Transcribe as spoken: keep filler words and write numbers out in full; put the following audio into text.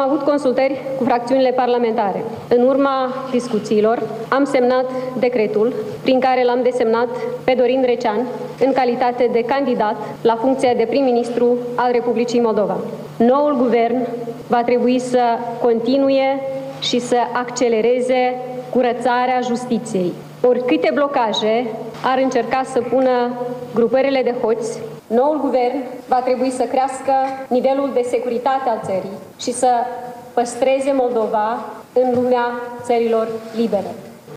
avut consultări cu fracțiunile parlamentare. În urma discuțiilor am semnat decretul prin care l-am desemnat pe Dorin Recean în calitate de candidat la funcția de prim-ministru al Republicii Moldova. Noul guvern va trebui să continue și să accelereze curățarea justiției. Oricâte blocaje ar încerca să pună grupările de hoți, noul guvern va trebui să crească nivelul de securitate al țării și să păstreze Moldova în lumea țărilor libere.